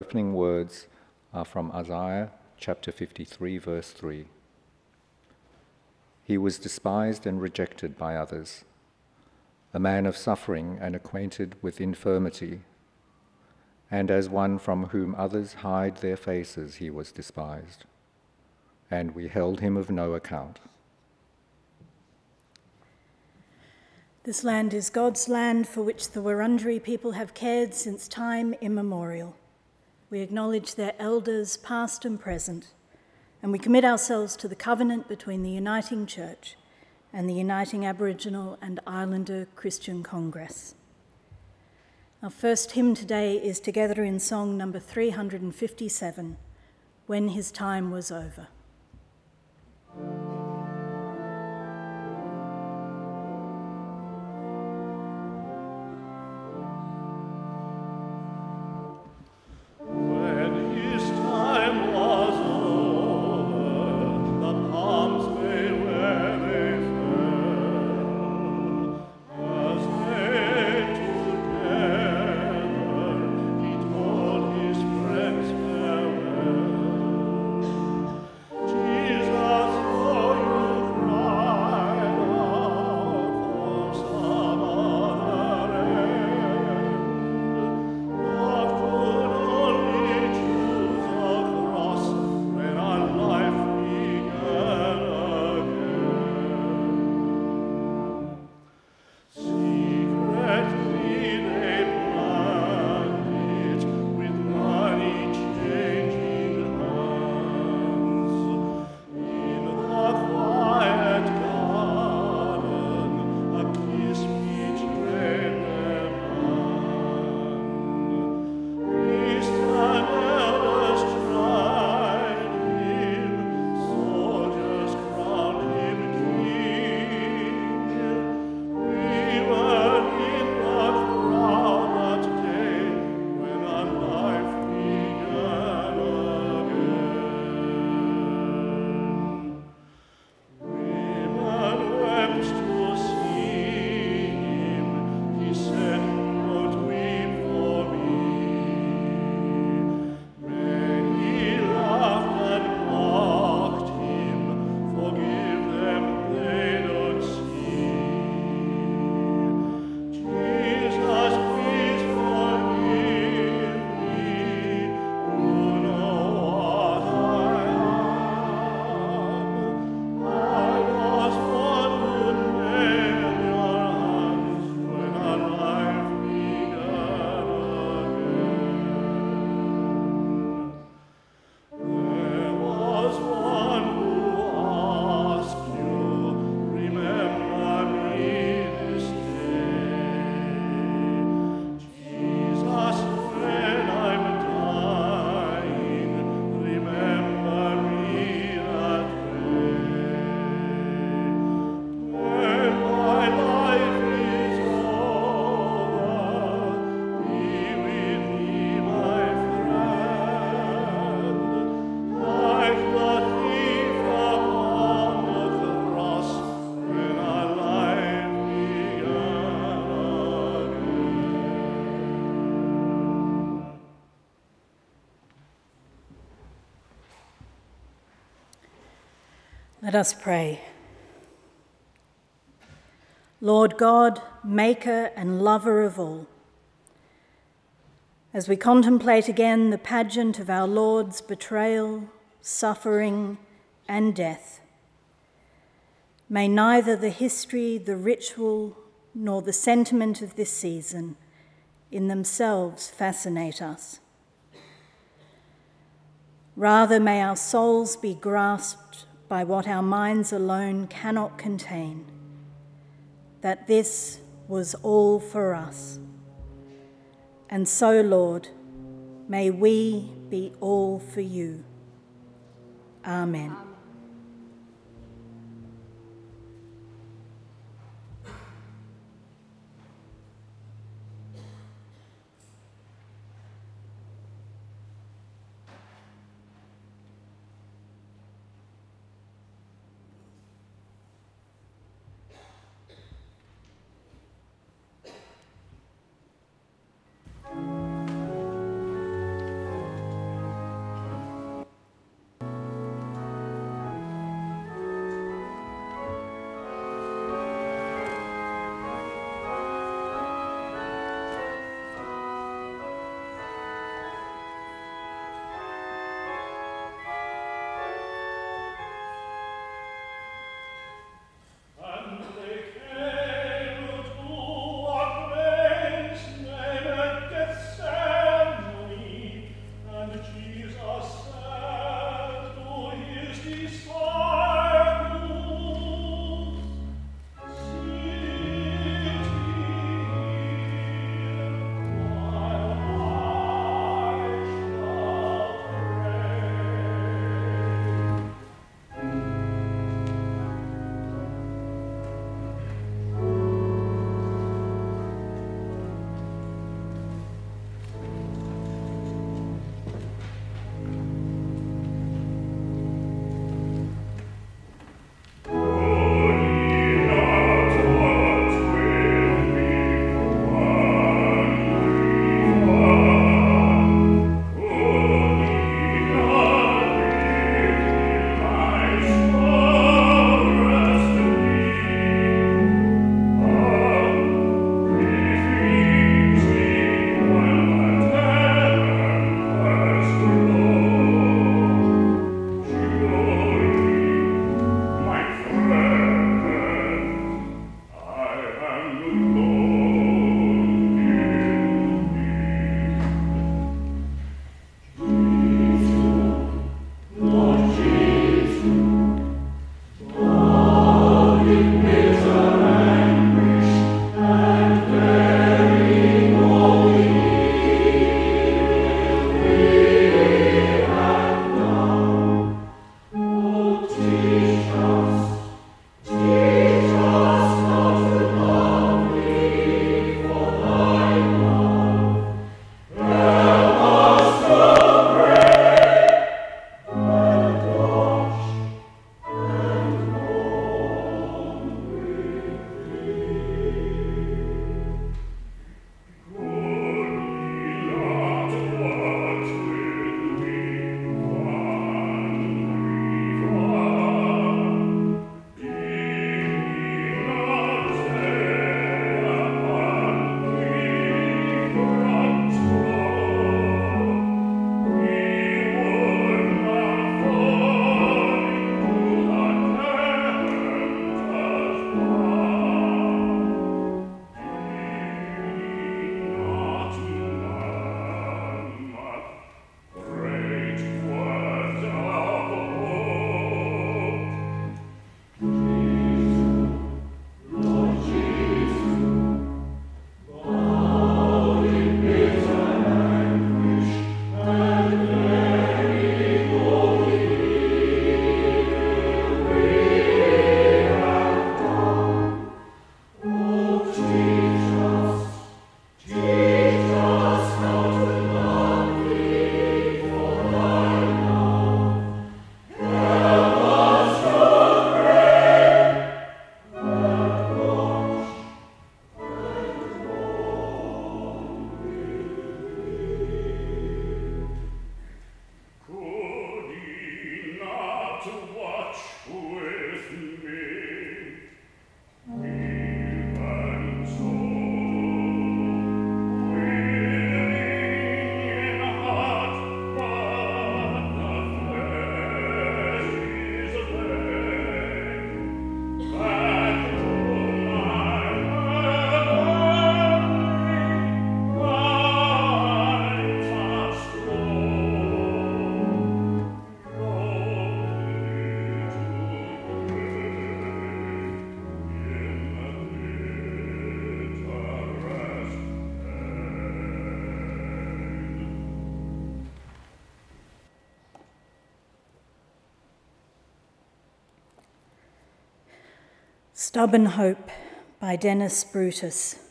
opening words are from Isaiah chapter 53, verse 3. He was despised and rejected by others, a man of suffering and acquainted with infirmity, and as one from whom others hide their faces he was despised, and we held him of no account. This land is God's land, for which the Wurundjeri people have cared since time immemorial. We acknowledge their elders, past and present, and we commit ourselves to the covenant between the Uniting Church and the Uniting Aboriginal and Islander Christian Congress. Our first hymn today is together in song number 357, When His Time Was Over. Let us pray. Lord God, maker and lover of all, as we contemplate again the pageant of our Lord's betrayal, suffering, and death, may neither the history, the ritual, nor the sentiment of this season in themselves fascinate us. Rather, may our souls be grasped by what our minds alone cannot contain, that this was all for us. And so, Lord, may we be all for you. Amen. Stubborn Hope by Denis Brutus.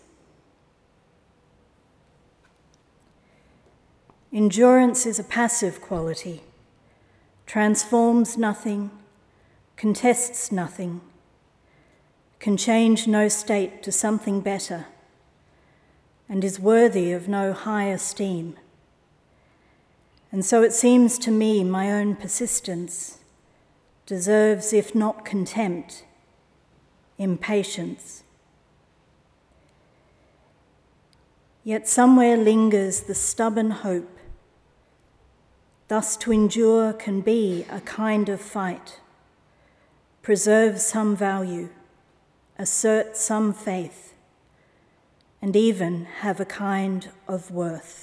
Endurance is a passive quality, transforms nothing, contests nothing, can change no state to something better, and is worthy of no high esteem. And so it seems to me my own persistence deserves, if not contempt, impatience. Yet somewhere lingers the stubborn hope. Thus to endure can be a kind of fight, preserve some value, assert some faith, and even have a kind of worth.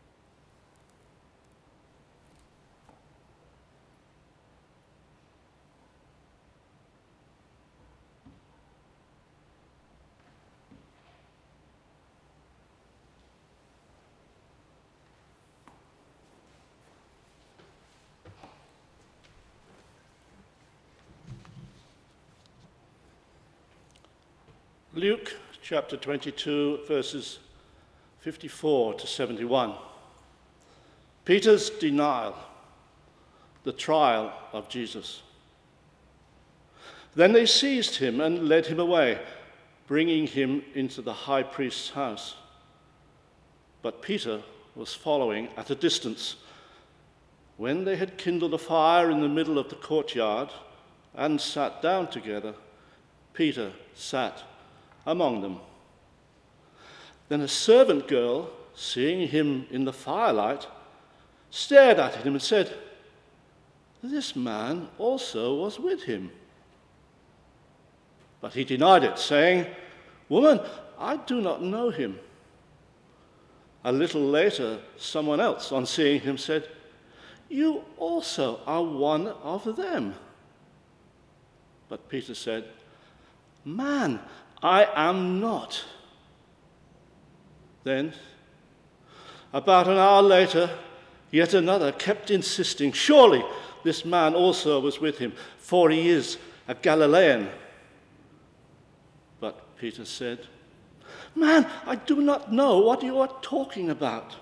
Luke chapter 22, verses 54 to 71. Peter's denial, the trial of Jesus. Then they seized him and led him away, bringing him into the high priest's house. But Peter was following at a distance. When they had kindled a fire in the middle of the courtyard and sat down together, Peter sat among them. Then a servant girl, seeing him in the firelight, stared at him and said, "This man also was with him." But he denied it, saying, "Woman, I do not know him." A little later, someone else, on seeing him, said, "You also are one of them." But Peter said, "Man, I am not." Then, about an hour later, yet another kept insisting, "Surely this man also was with him, for he is a Galilean." But Peter said, "Man, I do not know what you are talking about."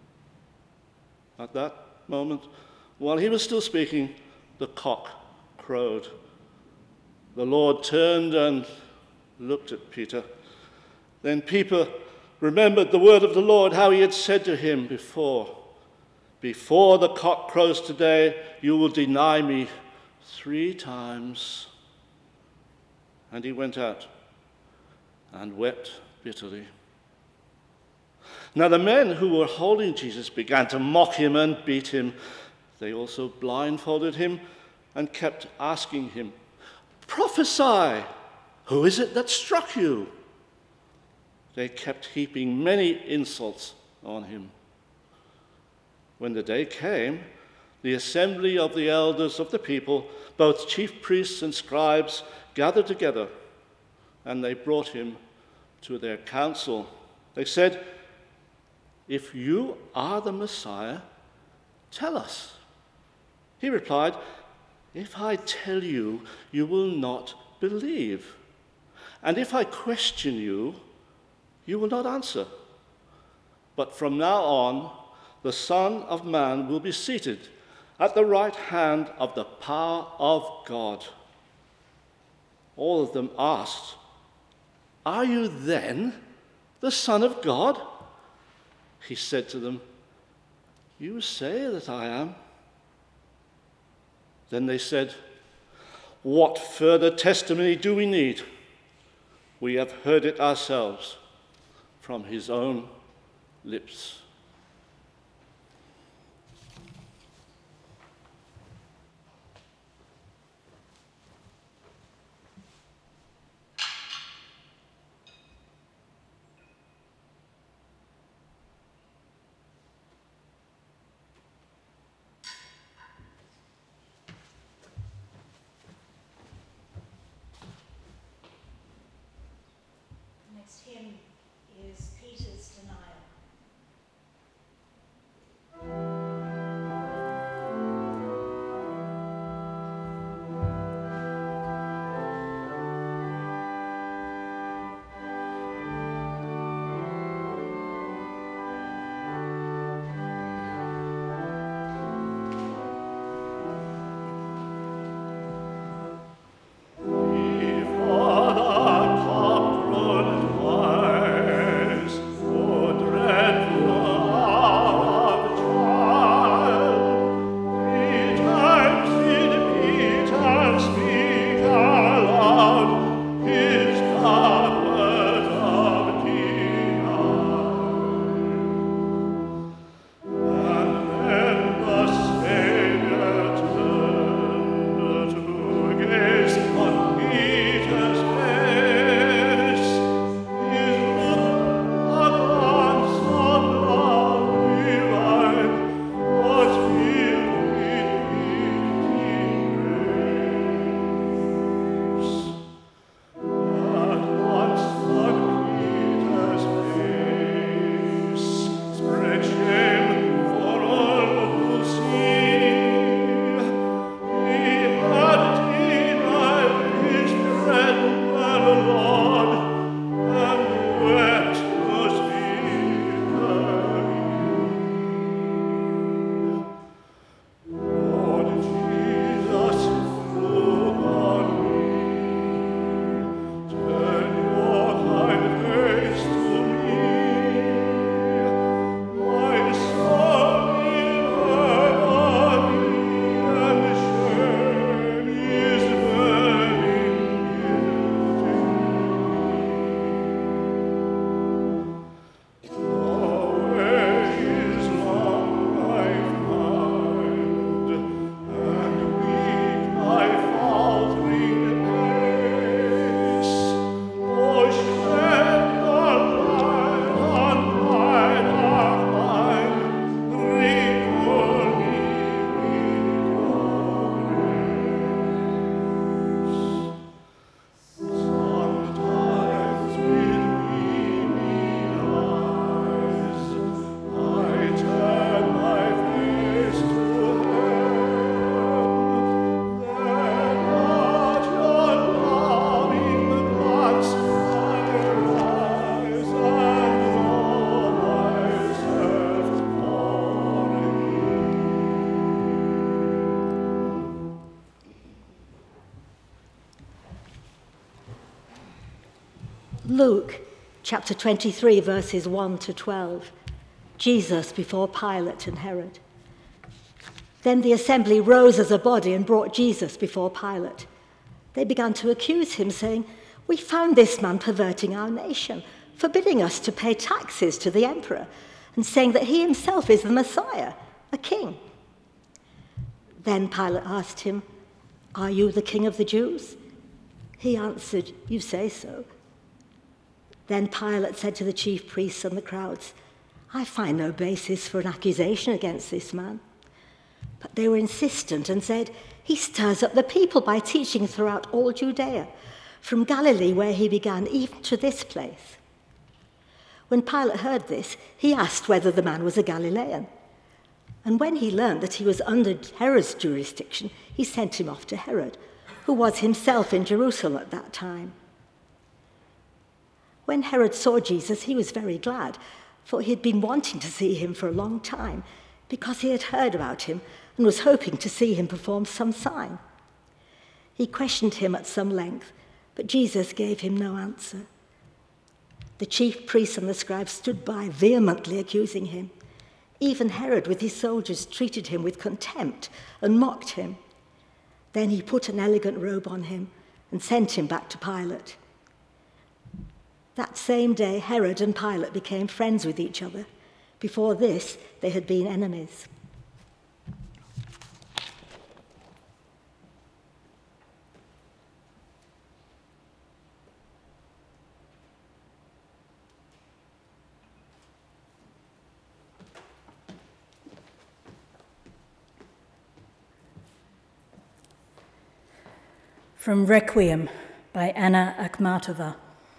At that moment, while he was still speaking, the cock crowed. The Lord turned and looked at Peter. Then Peter remembered the word of the Lord, how he had said to him before the cock crows today, you will deny me 3 times. And he went out and wept bitterly. Now the men who were holding Jesus began to mock him and beat him. They also blindfolded him and kept asking him, "Prophesy! Who is it that struck you?" They kept heaping many insults on him. When the day came, the assembly of the elders of the people, both chief priests and scribes, gathered together, and they brought him to their council. They said, "If you are the Messiah, tell us." He replied, "If I tell you, you will not believe. And if I question you, you will not answer. But from now on, the Son of Man will be seated at the right hand of the power of God." All of them asked, "Are you then the Son of God?" He said to them, "You say that I am." Then they said, "What further testimony do we need? We have heard it ourselves from his own lips." Next hymn is Peter's Denial. Luke chapter 23, verses 1 to 12. Jesus before Pilate and Herod. Then the assembly rose as a body and brought Jesus before Pilate. They began to accuse him, saying, "We found this man perverting our nation, forbidding us to pay taxes to the emperor, and saying that he himself is the Messiah, a king." Then Pilate asked him, "Are you the king of the Jews?" He answered, "You say so." Then Pilate said to the chief priests and the crowds, "I find no basis for an accusation against this man." But they were insistent and said, "He stirs up the people by teaching throughout all Judea, from Galilee where he began, even to this place." When Pilate heard this, he asked whether the man was a Galilean. And when he learned that he was under Herod's jurisdiction, he sent him off to Herod, who was himself in Jerusalem at that time. When Herod saw Jesus, he was very glad, for he had been wanting to see him for a long time, because he had heard about him and was hoping to see him perform some sign. He questioned him at some length, but Jesus gave him no answer. The chief priests and the scribes stood by, vehemently accusing him. Even Herod with his soldiers treated him with contempt and mocked him. Then he put an elegant robe on him and sent him back to Pilate. That same day, Herod and Pilate became friends with each other. Before this, they had been enemies. From Requiem by Anna Akhmatova.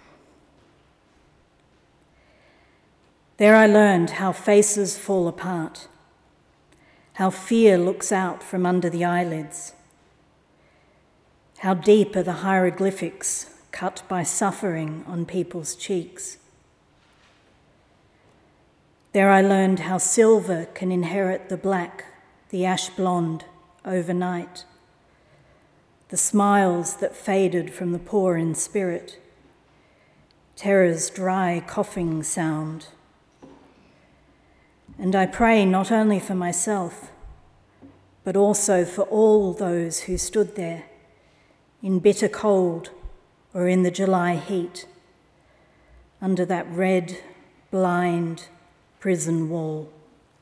There I learned how faces fall apart, how fear looks out from under the eyelids, how deep are the hieroglyphics cut by suffering on people's cheeks. There I learned how silver can inherit the black, the ash blonde, overnight, the smiles that faded from the poor in spirit, terror's dry coughing sound. And I pray not only for myself, but also for all those who stood there, in bitter cold or in the July heat, under that red, blind prison wall.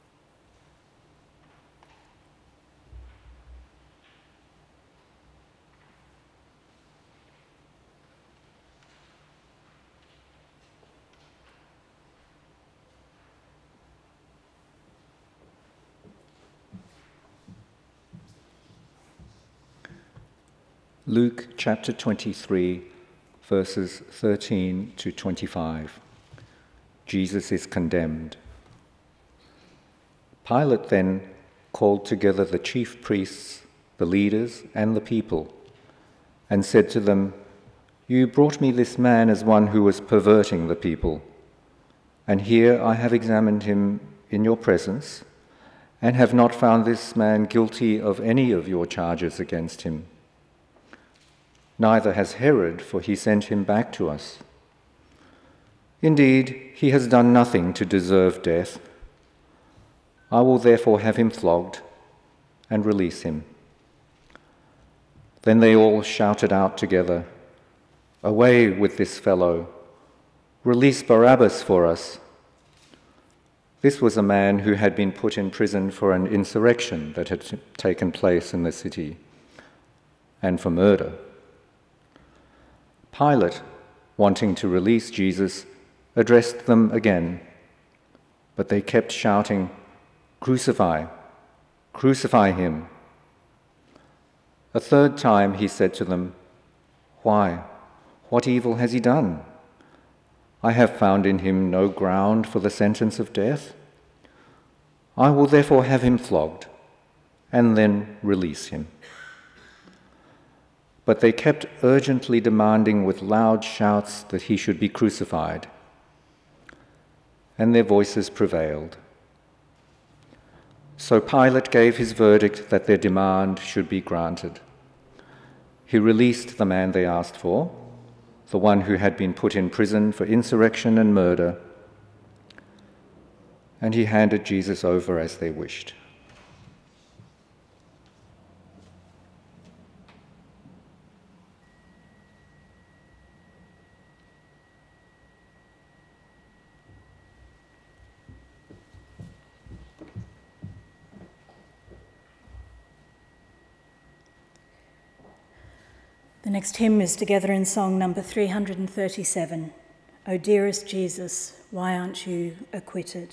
Luke chapter 23, verses 13 to 25. Jesus is condemned. Pilate then called together the chief priests, the leaders, and the people, and said to them, "You brought me this man as one who was perverting the people, and here I have examined him in your presence, and have not found this man guilty of any of your charges against him. Neither has Herod, for he sent him back to us. Indeed, he has done nothing to deserve death. I will therefore have him flogged and release him." Then they all shouted out together, "Away with this fellow! Release Barabbas for us!" This was a man who had been put in prison for an insurrection that had taken place in the city, and for murder. Pilate, wanting to release Jesus, addressed them again, but they kept shouting, "Crucify! Crucify him!" A third time he said to them, "Why? What evil has he done? I have found in him no ground for the sentence of death. I will therefore have him flogged, and then release him." But they kept urgently demanding with loud shouts that he should be crucified, and their voices prevailed. So Pilate gave his verdict that their demand should be granted. He released the man they asked for, the one who had been put in prison for insurrection and murder, and he handed Jesus over as they wished. The next hymn is together in song number 337, O dearest Jesus, why aren't you acquitted?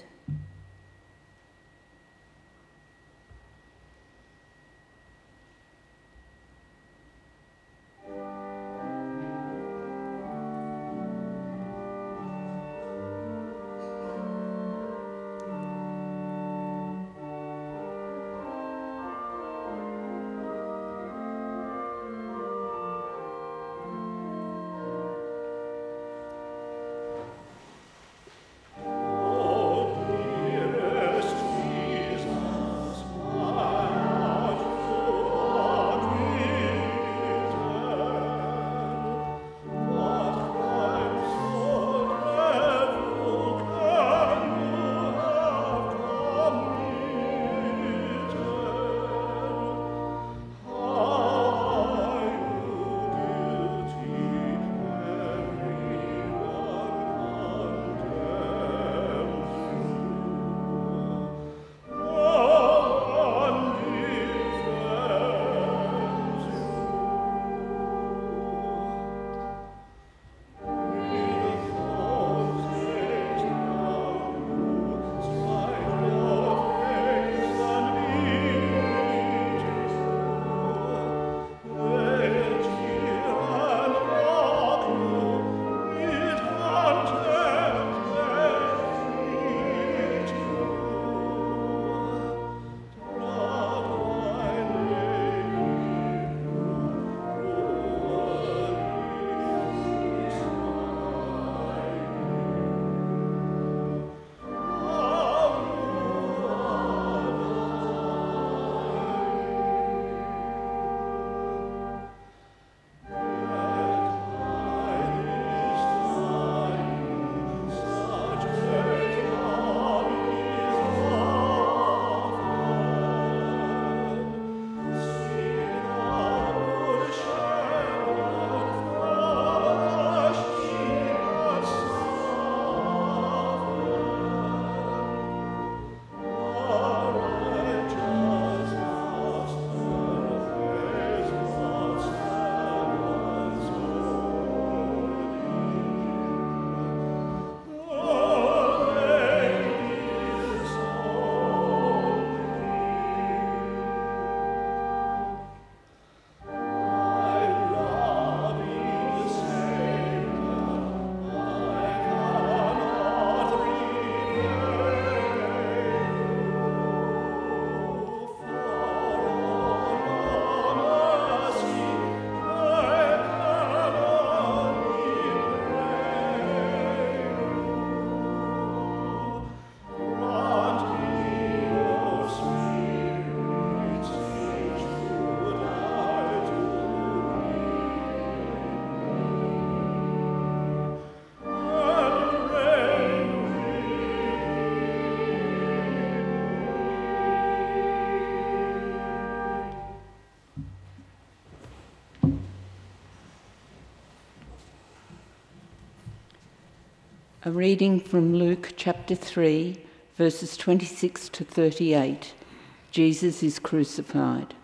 A reading from Luke chapter 3, verses 26 to 38. Jesus is crucified.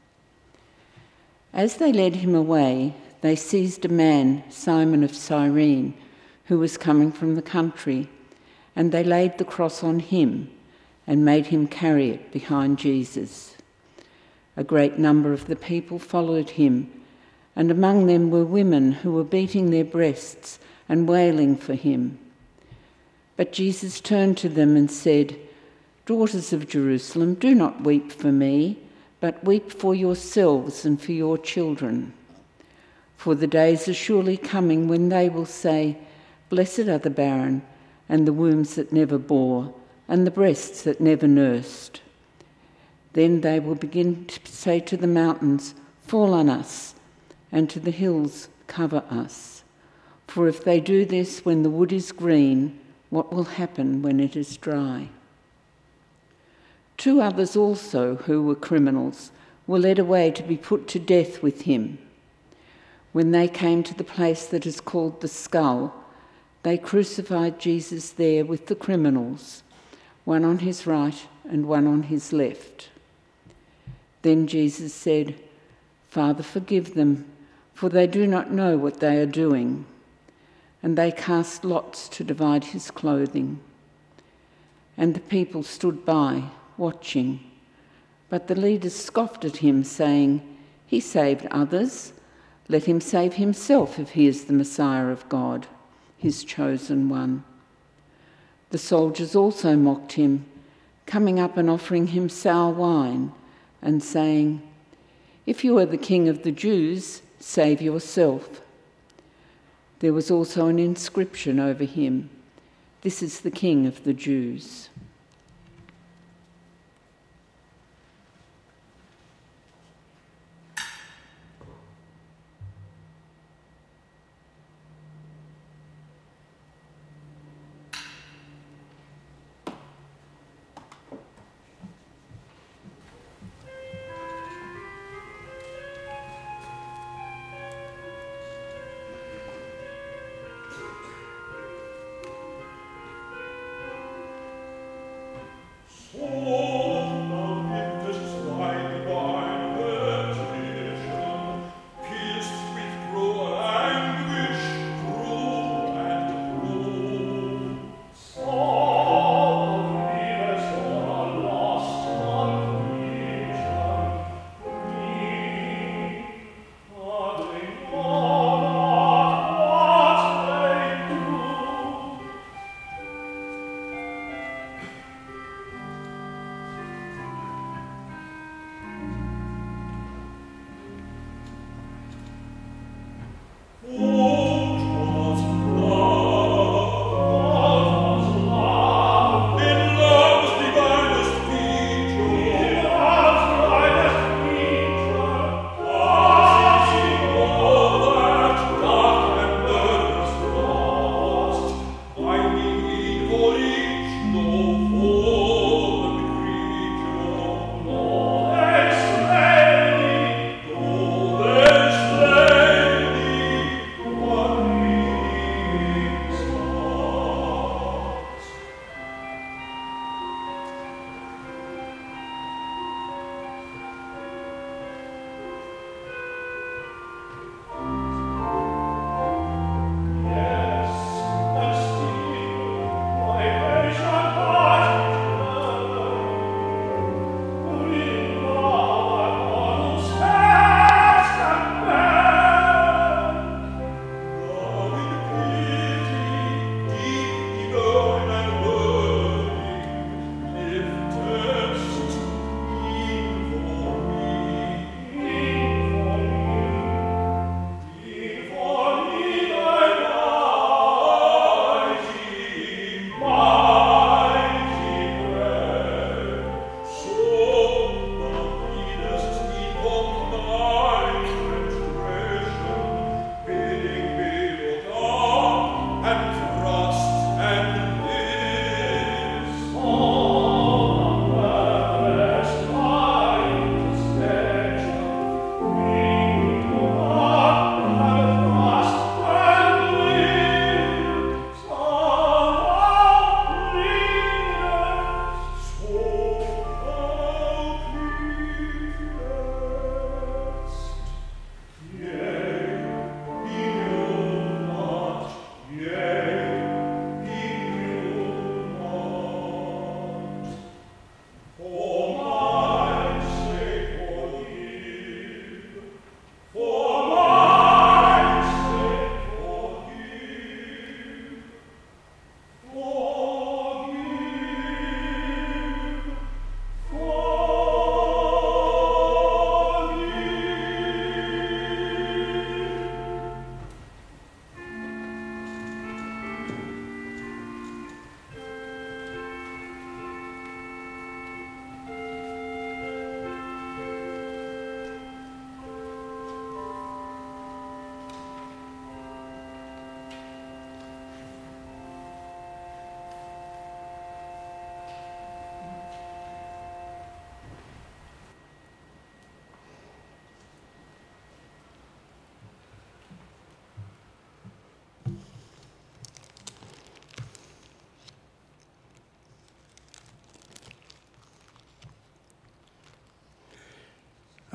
As they led him away, they seized a man, Simon of Cyrene, who was coming from the country, and they laid the cross on him and made him carry it behind Jesus. A great number of the people followed him, and among them were women who were beating their breasts and wailing for him. But Jesus turned to them and said, "Daughters of Jerusalem, do not weep for me, but weep for yourselves and for your children. For the days are surely coming when they will say, 'Blessed are the barren, and the wombs that never bore, and the breasts that never nursed.' Then they will begin to say to the mountains, 'Fall on us,' and to the hills, 'Cover us.' For if they do this when the wood is green, what will happen when it is dry? 2 others also, who were criminals, were led away to be put to death with him. When they came to the place that is called the Skull, they crucified Jesus there with the criminals, one on his right and one on his left. Then Jesus said, "Father, forgive them, for they do not know what they are doing." And they cast lots to divide his clothing. And the people stood by, watching. But the leaders scoffed at him, saying, "He saved others. Let him save himself if he is the Messiah of God, his chosen one." The soldiers also mocked him, coming up and offering him sour wine, and saying, "If you are the king of the Jews, save yourself." There was also an inscription over him, "This is the King of the Jews."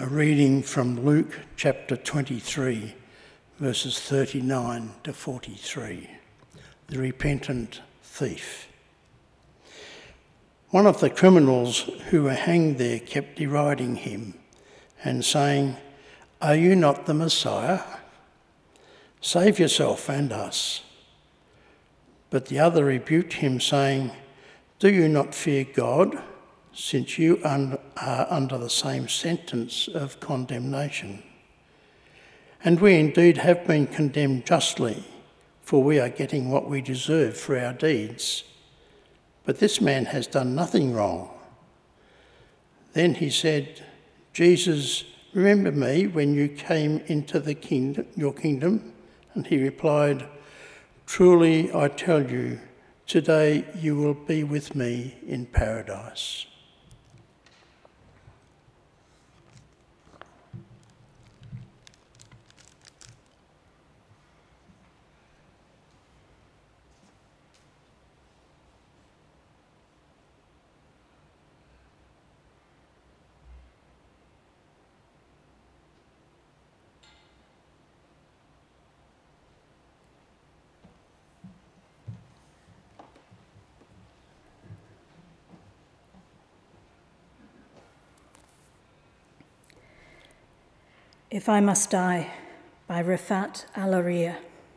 A reading from Luke chapter 23, verses 39 to 43. The repentant thief. One of the criminals who were hanged there kept deriding him and saying, "Are you not the Messiah? Save yourself and us." But the other rebuked him, saying, "Do you not fear God, since you are under the same sentence of condemnation? And we indeed have been condemned justly, for we are getting what we deserve for our deeds. But this man has done nothing wrong." Then he said, "Jesus, remember me when you came into your kingdom?" And he replied, "Truly I tell you, today you will be with me in paradise." If I Must Die by Rafat Alaria.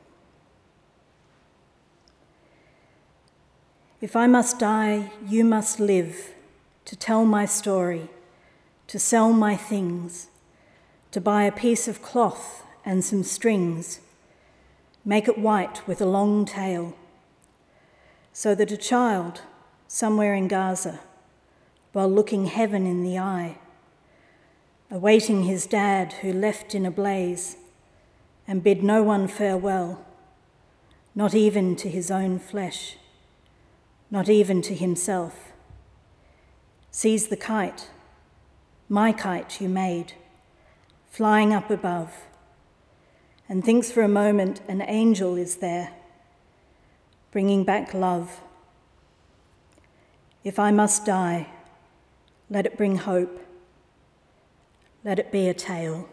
If I must die, you must live, to tell my story, to sell my things, to buy a piece of cloth and some strings, make it white with a long tail, so that a child somewhere in Gaza, while looking heaven in the eye, awaiting his dad who left in a blaze and bid no one farewell, not even to his own flesh, not even to himself, sees the kite, my kite you made, flying up above, and thinks for a moment an angel is there, bringing back love. If I must die, let it bring hope. Let it be a tale.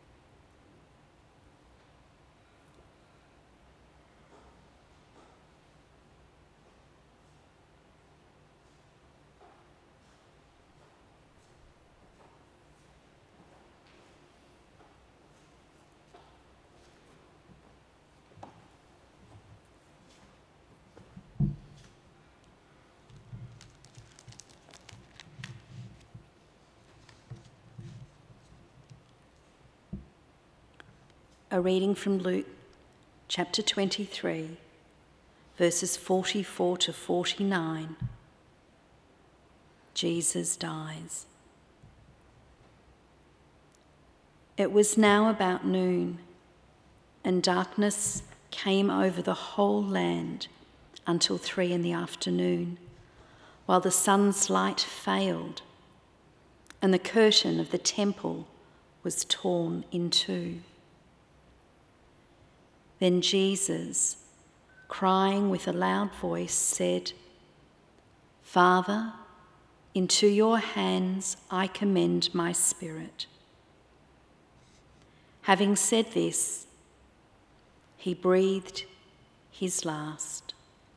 A reading from Luke chapter 23, verses 44 to 49. Jesus dies. It was now about noon, and darkness came over the whole land until 3 p.m, while the sun's light failed, and the curtain of the temple was torn in two. Then Jesus, crying with a loud voice, said, "Father, into your hands I commend my spirit." Having said this, he breathed his last.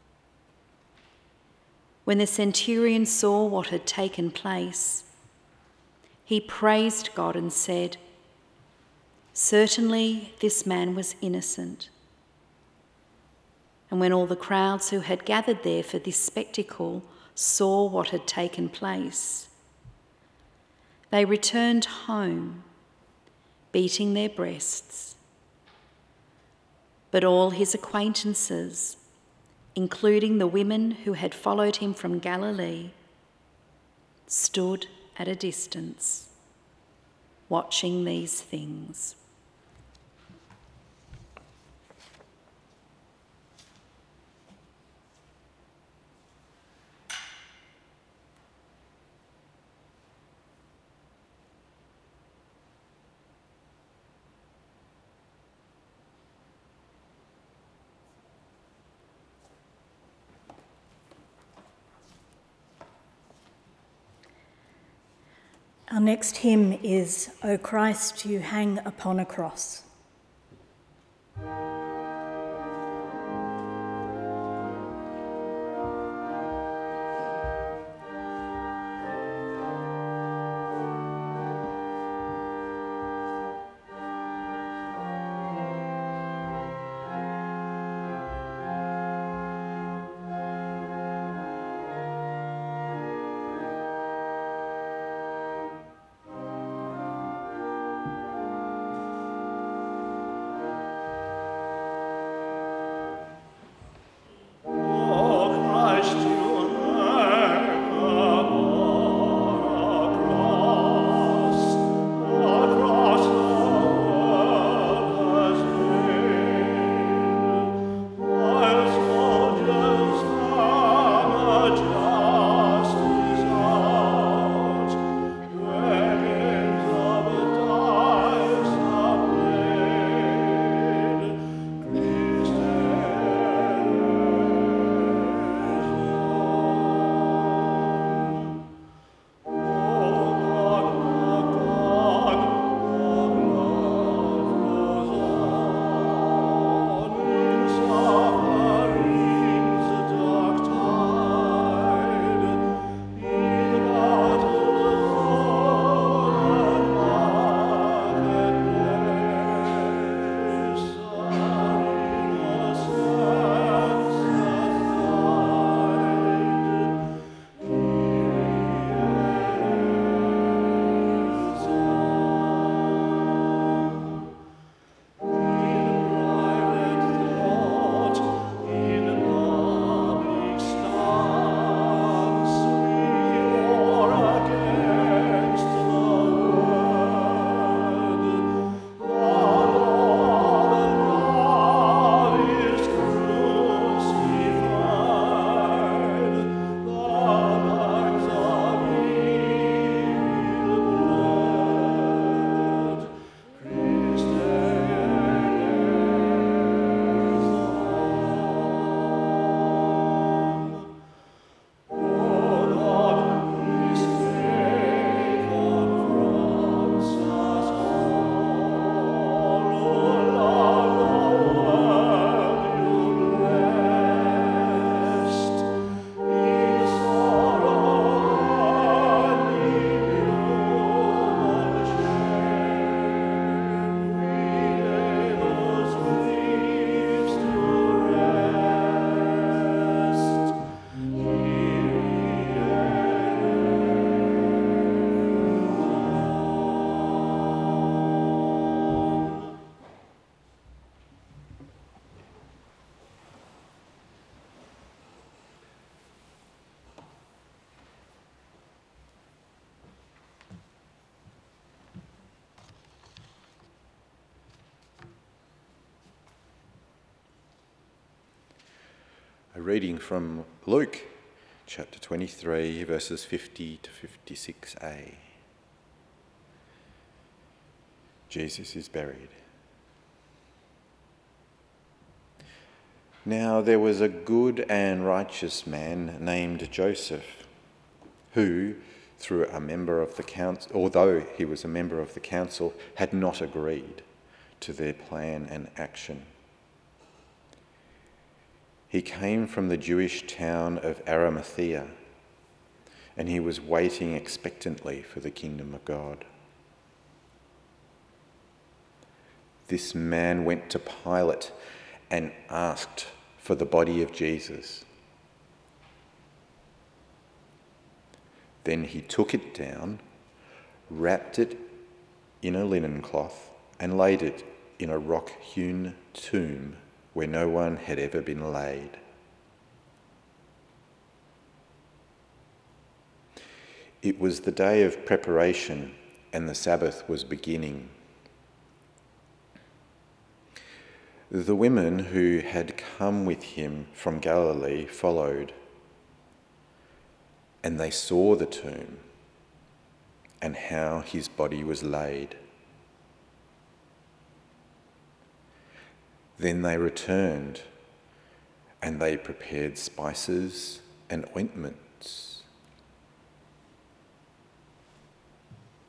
When the centurion saw what had taken place, he praised God and said, "Certainly this man was innocent." And when all the crowds who had gathered there for this spectacle saw what had taken place, they returned home, beating their breasts. But all his acquaintances, including the women who had followed him from Galilee, stood at a distance, watching these things. Our next hymn is O Christ, You Hang Upon a Cross. A reading from Luke, chapter 23, verses 50 to 56a. Jesus is buried. Now there was a good and righteous man named Joseph, who, although he was a member of the council, had not agreed to their plan and action. He came from the Jewish town of Arimathea, and he was waiting expectantly for the kingdom of God. This man went to Pilate and asked for the body of Jesus. Then he took it down, wrapped it in a linen cloth, and laid it in a rock-hewn tomb where no one had ever been laid. It was the day of preparation, and the Sabbath was beginning. The women who had come with him from Galilee followed, and they saw the tomb and how his body was laid. Then they returned, and they prepared spices and ointments.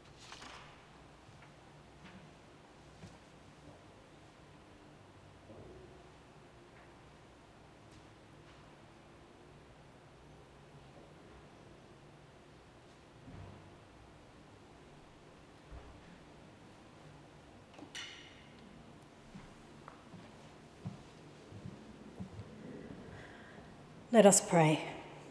Let us pray.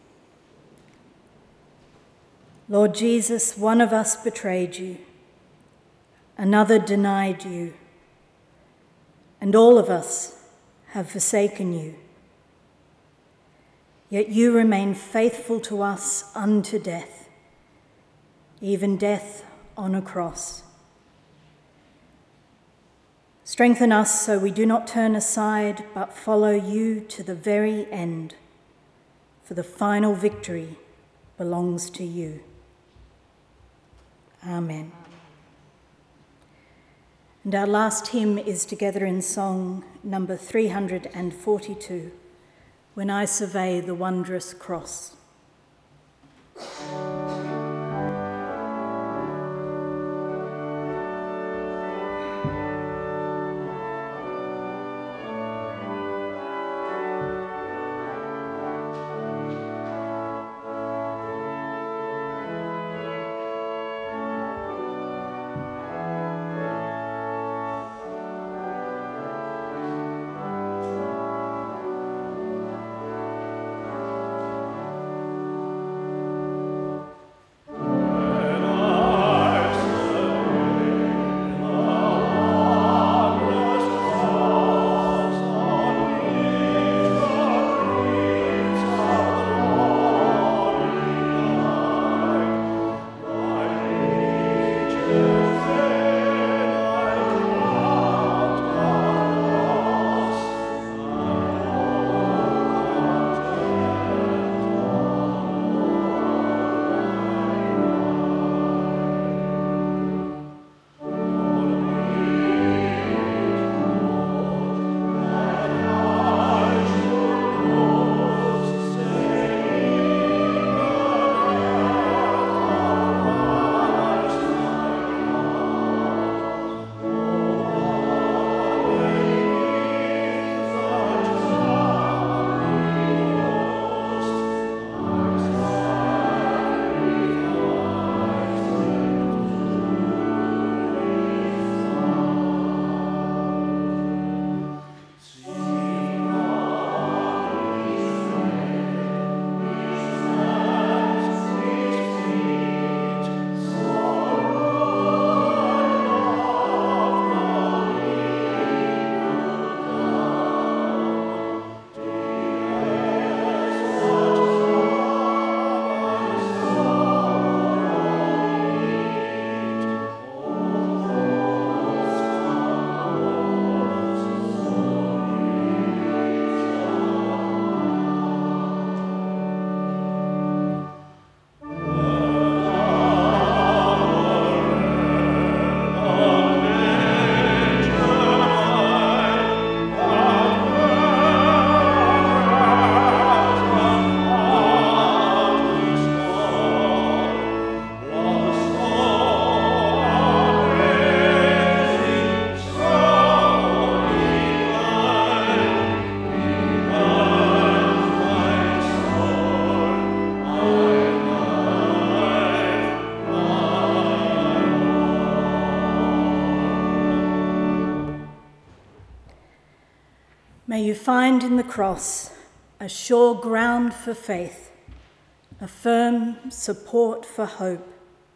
Lord Jesus, one of us betrayed you, another denied you, and all of us have forsaken you. Yet you remain faithful to us unto death, even death on a cross. Strengthen us so we do not turn aside, but follow you to the very end, for the final victory belongs to you. Amen. And our last hymn is together in song number 342, When I Survey the Wondrous Cross. May you find in the cross a sure ground for faith, a firm support for hope,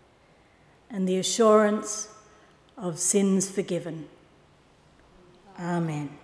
and the assurance of sins forgiven. Amen.